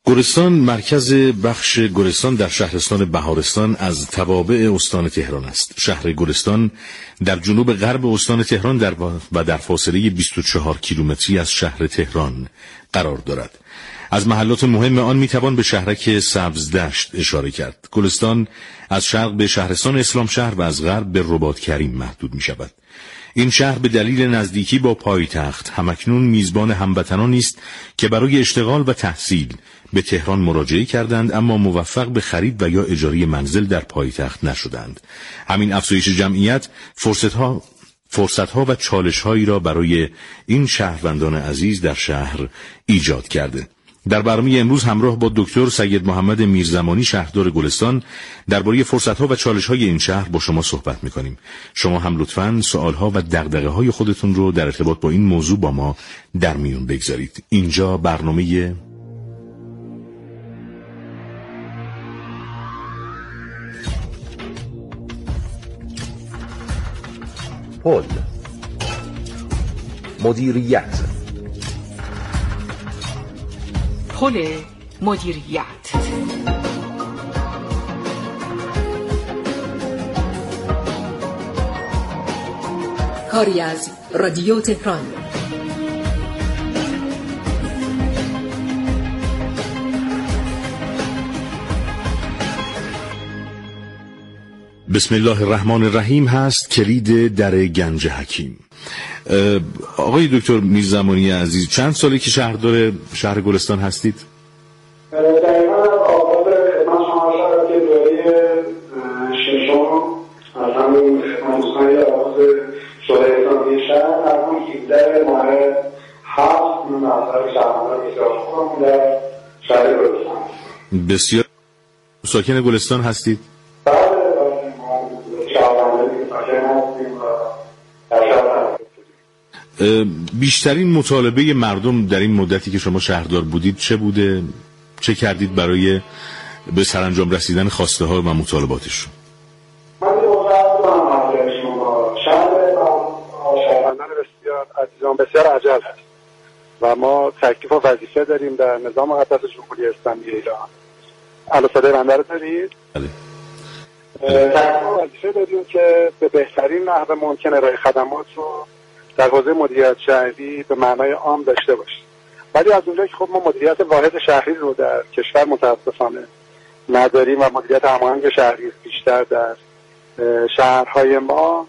گلستان مرکز بخش گلستان در شهرستان بهارستان از توابع استان تهران است. شهر گلستان در جنوب غرب استان تهران در فاصله 24 کیلومتری از شهر تهران قرار دارد. از محلات مهم آن میتوان به شهرک سبزدشت اشاره کرد. گلستان از شرق به شهرستان اسلام شهر و از غرب به رباط کریم محدود می شود. این شهر به دلیل نزدیکی با پایتخت همکنون میزبان هموطنانی است که برای اشتغال و تحصیل به تهران مراجعه کردند، اما موفق به خرید و یا اجاره منزل در پایتخت نشدند. همین افزایش جمعیت فرصتها و چالش‌هایی را برای این شهروندان عزیز در شهر ایجاد کرده. در برنامه امروز همراه با دکتر سید محمد میرزمانی شهردار گلستان درباره فرصت‌ها و چالش‌های این شهر با شما صحبت می‌کنیم. شما هم لطفاً سوال‌ها و دغدغه‌های خودتون رو در ارتباط با این موضوع با ما در میون بگذارید. اینجا برنامه پل مدیریت. پل مدیریت. کاری از رادیو تهران. بسم الله الرحمن الرحیم هست کلید در گنج حکیم. آقای دکتر میرزمانی عزیز، چند سالی که شهردار شهر گلستان هستید؟ دقیقا آغاز خدمت شما شد که دوره ششم از همین خدمت‌های آغاز شورای اسلامی شهر از اون 17 ماه 7 من نظر شهروندان بسیار خوبم در شهر گلستان. بسیار ساکن گلستان هستید؟ بله، ما شهروندان ساکن هستیم و در شهر. بیشترین مطالبه مردم در این مدتی که شما شهردار بودید چه بوده؟ چه کردید برای به سرانجام رسیدن خواسته ها و مطالباتشون؟ من شهروندان بسیار عزیزان بسیار عجل هست و ما تکلیف و وظیفه داریم در نظام مقدس جمهوری اسلامی ایران. الو صدای بنده رو دارید؟ بله. تکلیف و وظیفه داریم که به بهترین نحو ممکن ارائه خدمات رو در حوزه مدیریت شهری به معنای عام داشته باشیم. ولی از اونجایی که خب ما مدیریت واحد شهری رو در کشور متاسفانه نداریم و مدیریت هماهنگ شهری بیشتر در شهرهای ما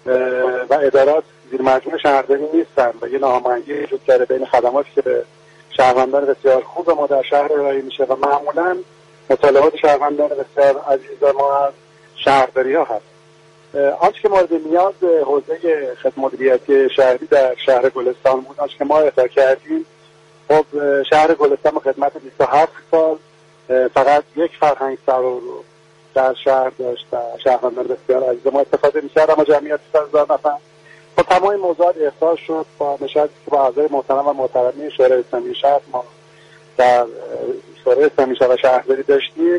و ادارات زیر مجموعه شهرداری نیستن و یه ناهماهنگی وجود داره بین خدماتی که به شهروندان بسیار خوب ما در شهر ارائه میشه و معمولا مطالبات شهروندان بسیار عزیز ما از شهرداری ها هست. آنچه که مورد نیاز حوزه خدمات مدیریتی شهری در شهر گلستان بود، آنچه که ما اهدا کردیم، خب شهر گلستان خدمت 27 سال فقط یک فرهنگ سرا رو در شهر داشت و شهروندان بسیار عزیز ما استفاده می‌کرد، اما جمعیت 300,000 نفر. خب تمام این موضوعات احساس شد با نشستی که با اعضای محترم و محترمی شورای اسلامی شهر ما در شورای اسلامی شهر و شهرداری داشتیم.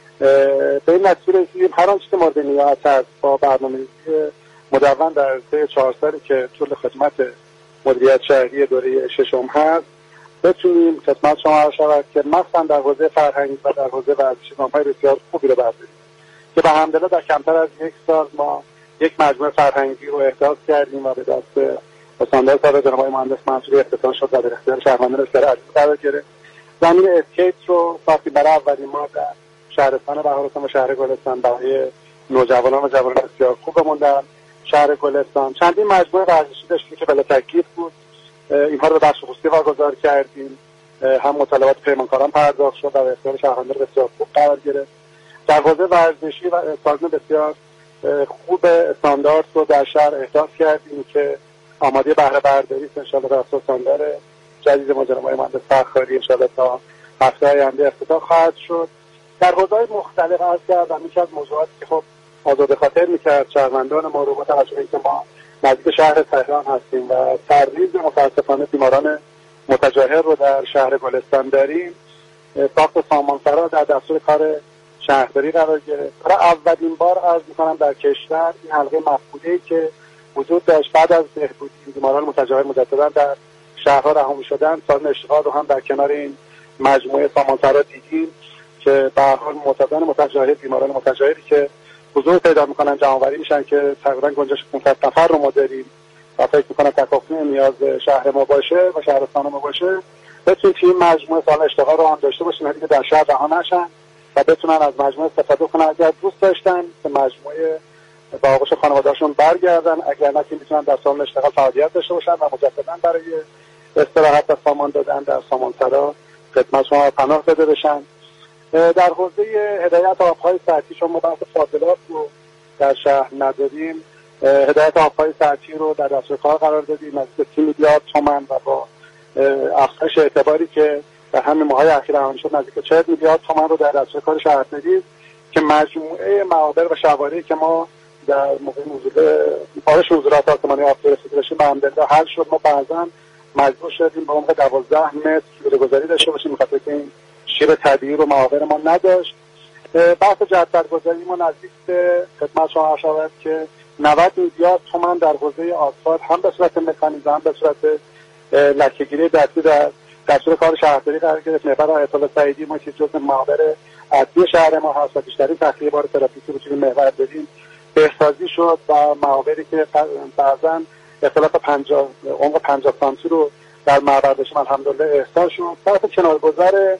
به این نتیجه رسیدیم هر آنچه که مورد نیاز هست با برنامه‌ریزی مدون در طی 4 سالی که طول خدمت مدیریت شهری دوره ششم هست بتونیم خدمت شما عرض شود که مثلا در حوزه فرهنگی و در حوزه ورزشی گام‌های بسیار خوبی رو برداریم که به حمدالله در کمتر از 1 سال ما یک مجموعه فرهنگی رو احداث کردیم و به دست استاندار صاحب جناب آقای مهندس منصوری افتتاح شد و در اختیار شهروندان بسیار عزیز قرار گرفت. زمین اسکیت رو ساختیم برای اولین بار در شهرستان بهارستان و شهر گلستان برای نوجوانان و جوانان بسیار خوبمون در شهر گلستان. چندین مجموعه ورزشی داشتیم که بلا تکلیف بود، اینها رو به بخش خصوصی واگذار کردیم، هم مطالبات پیمانکاران پرداخت شد و به اختیار شهروندان بسیار خوب قرار گرفت. در حوزه ورزشی و سازمان بسیار خوب استاندارد رو در شهر احداث کردیم که آماده بهره برداری است. انشاءالله در اساس استاندار جدید ما جناب آقای مهندس فخاری انشاءالله تا هفته آینده افتتاح خواهد شد. در حوزه‌های مختلف عرض کردم یکی از موضوعاتی که خب آزاده خاطر می‌کرد شهروندان ما رو با توجه به اینکه ما نزدیک شهر تهران هستیم و ترویج متأسفانه بیماران متجاهر رو در شهر گلستان داریم، ساخت سامانسرا در دستور کار شهرداری قرار گرفت. برای اولین بار عرض می‌کنم در کشور این حلقه مفقوده‌ای که وجود داشت بعد از بهبودی بیماران متجاهر مجددا در شهرها رها می‌شدن، سازمان اشتغال رو هم در کنار این مجموعه سامانسرا دیدیم که به هر حال معتادان متجاهل، بیماران متجاهلی که حضور پیدا میکنن جمع‌آوری میشن که تقریبا گنجش 500 نفر رو ما داریم و فکر میکنم تکافی نیاز شهر ما باشه و شهرستان ما باشه، بتونیم که این مجموعه سال اشتغال رو هم داشته باشیم که در شهر رها نشن و بتونن از مجموعه استفاده کنن اگر دوست داشتن که مجموعه با آغوش خانواده‌شون برگردن، اگر نه که میتونن در سالن اشتغال فعالیت داشته باشن و مجددا برای استراحت و سامان دادن در سامانسرا خدمت شما پناه داده بشن. در حوزه هدایت آب‌های سطحی شما بحث فاضلاب رو در شهر نداریم. هدایت آب‌های سطحی رو در دستور کار قرار دادیم نزدیک 30 میلیارد تومان و با افزایش اعتباری که در همین ماه‌های اخیر انجام شد نزدیک 40 میلیارد تومان رو در دستور کار شهر دادیم که مجموعه معابر و شوارعی که ما در موقع نزول بارش نزولات آسمانی آفتاب رسیده باشیم به الحمدلله حل شد. ما بعضا مجبور شدیم به عمق 12 متر شیره‌گذاری داشته باشیم بخاطر که این شیر طبیعی رو معابر ما نداشت. بحث جدول‌گذاری ما نزدیک به خدمت شما شود که 90 میلیارد تومان در حوزه آسفالت هم به صورت مکانیزه هم به صورت لکه‌گیری دستی در دستور کار شهرداری قرار گرفت. محور آیت الله سعیدی ما که جزء معابر اصلی شهر ما هست و بیشترین تخلیه بار ترافیکی رو توی محور داریم بهسازی شد و معابری که بعضاً اختلاف عمق 50 سانتی رو در معبر داشتیم الحمدلله احسان شد. طرف کنارگذر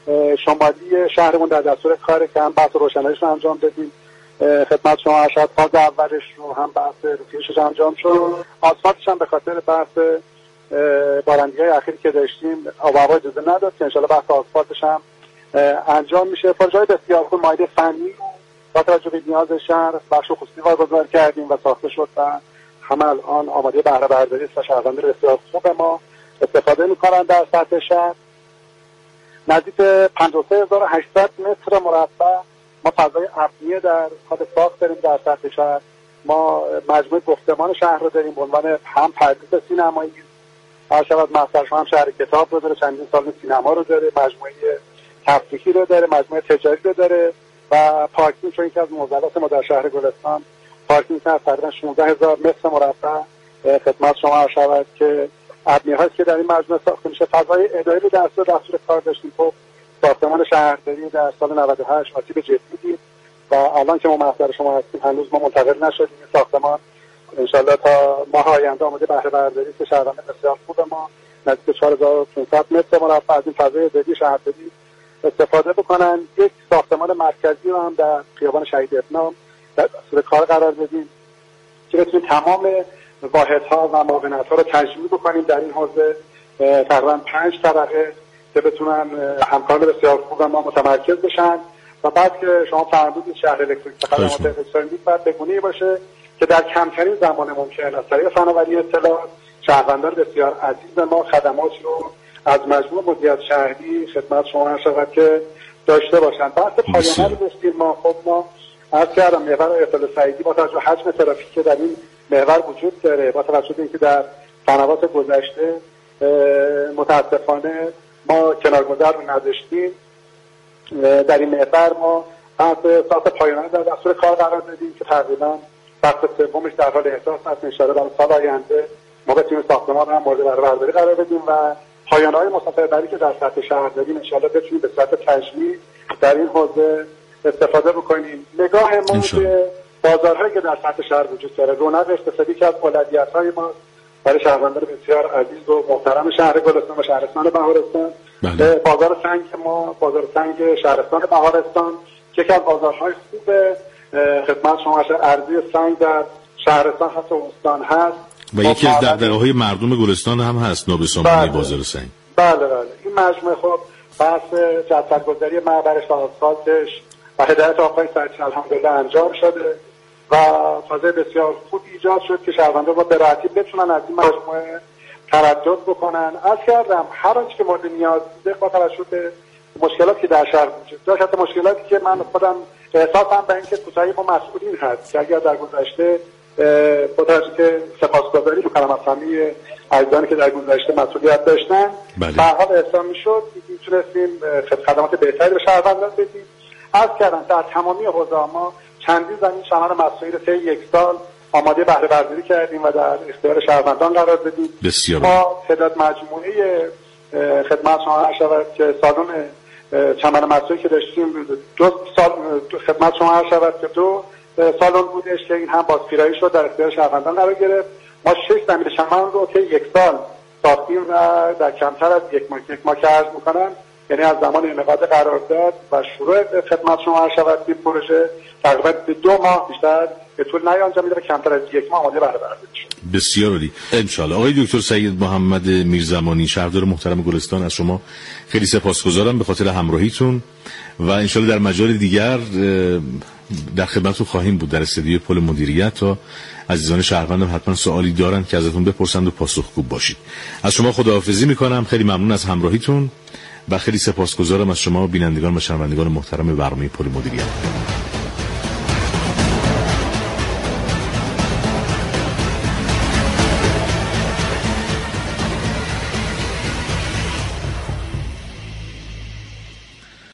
شمالی شهرمون در دستور کار که هم بحث روشناییش رو انجام دادیم خدمت شما ارشد، فاز اولش رو هم بحث روکیشش انجام شد. آسفالتش هم به خاطر بحث بارندگی‌های اخیری که داشتیم آب و هوا اجازه نداد که انشالله بحث آسفالتش هم انجام میشه. پروژه‌های بسیار خوب مایل فنی رو با توجه به نیاز شهر بخش خصوصی واگذار کردیم و ساخته شد و همه الان آماده بهره برداری است و شهروندان بسیار خوب ما استفاده میکنن. در سطح شهر نزدیک 53800 متر مربع ما فضای ابنیه در حال ساخت داریم. در سطح شهر ما مجموعه گفتمان شهر رو داریم به عنوان هم پردیس سینمایی، هر شود مسترش هم شهر کتاب رو داره، چندین سال سینما رو داره، مجموعه تفریحی رو داره، مجموعه تجاری رو داره و پارکینگ چون که از معضلات ما در شهر گلستان پارکینگ تقریبا 16000 متر مربع خدمت شما عرض شود که ابنیه هست که در این مجموعه ساخته میشه. فضای اداری رو در دستور کار داشتیم. خب ساختمان شهرداری در سال 98 آسیب جدی دید و الان که ما محضر شما هستیم هنوز ما منتقل نشدیم. این ساختمان انشالله تا ماه آینده آماده بهره برداری که شهروند بسیار خوب ما نزدیک 4500 متر مربع از این فضای اداری شهرداری استفاده بکنن. یک ساختمان مرکزی رو هم در خیابان شهید ابنام در دستور کار قرار دادیم که بتونیم تمام واحدها و معاونت‌ها رو تجمیع بکنیم در این حوزه تقریبا 5 طبقه که بتونن همکاران بسیار خوب ما متمرکز بشن و بعد که شما فرمودید شهر الکتریک خدمات الکترونیک باید بگونه‌ای باشه که در کمترین زمان ممکن از طریق فناوری اطلاعات شهروندان بسیار عزیز ما خدمات رو از مجموع مدیریت شهری خدمت شما هر شود که داشته باشن. بحث پایانه رو داشتیم ما. خب ما عرض کردم محور آیت الله سعیدی با توجه به حجم ترافیکی که در این محور وجود داره، با توجه به اینکه در سنوات گذشته متاسفانه ما کنارگذر رو نداشتیم، در این محور ما ساخت پایانه در دستور کار قرار دادیم که تقریبا فصل سومش در حال احداث هست. ان شاءالله در سال آینده ما بتونیم ساختمان رو هم مورد بهره برداری قرار بدیم و پایانه‌های مسافربری که در سطح شهر داریم ان شاءالله بتونیم به صورت تجمیع در این حوزه استفاده بکنیم. نگاه ما به بازارهایی که در سطح شهر وجود داره، رونق اقتصادی که از اولویت‌های ما برای شهروندان بسیار عزیز و محترم شهر گلستان و شهرستان بهارستان، بازار سنگ ما، بازار سنگ شهرستان بهارستان که یکی از بازارهای خوب خدمت شما ارزی سنگ در شهرستان هست و استان هست و یکی از دغدغه‌های مردم گلستان هم هست نابسامانی بازار سنگ. بله این مجموعه خب بحث جدول‌گذاری معبرش و آسفالتش و هدایت آب‌های سطحی الحمدلله انجام شده و فضای بسیار خوب ایجاد شد که شهروندان با به راحتی بتونن از این مجموعه تردد بکنن. از کردم هر آنچه که مورد نیاز بوده با توجه به مشکلاتی که در شهر وجود داشت، حتی مشکلاتی که من خودم احساسم به اینکه کوتاهی ما مسئولین هست که اگر در گذشته با توجه که سپاسگزاری می‌کنم از همه عزیزانی که در گذشته مسئولیت داشتن به هر حال احسان می‌شد می‌تونستیم خدمات بهتری به شهروندان بدیم. از کردم در تمامی حوزه ما چندین زمین شهر مسئولیت طی یک سال آماده بهره برداری کردیم و در اختیار شهروندان قرار دادیم. ما تعداد مجموعه خدمت شما عرض شود که سالن چمن مسئولی که داشتیم 2 سال خدمت شما عرض شود که 2 سالن بودش که این هم بازپیرایی شد در اختیار شهروندان قرار گرفت. ما 6 زمین چمن رو که 1 سال ساختیم و در کمتر از 1 ماه که عرض میکنم، یعنی از زمان انعقاد قرارداد و شروع خدمت شما عرض شود این پروژه تقریبا به 2 ماه بیشتر به طول نیانجامید و کمتر از 1 ماه آماده برداشت شد. بسیار عالی. ان شاء الله. آقای دکتر سید محمد میرزمانی، شهردار محترم گلستان، از شما خیلی سپاسگزارم به خاطر همراهیتون و ان شاء الله در مجال دیگر در خدمتتون خواهیم بود در استودیو پل مدیریت تا عزیزان شهروندم حتما سوالی دارن که ازتون بپرسند و پاسخگو باشید. از شما خداحافظی میکنم. خیلی ممنون از همراهیتون و خیلی سپاسگزارم از شما بینندگان و شنوندگان محترم برنامه پل مدیریت.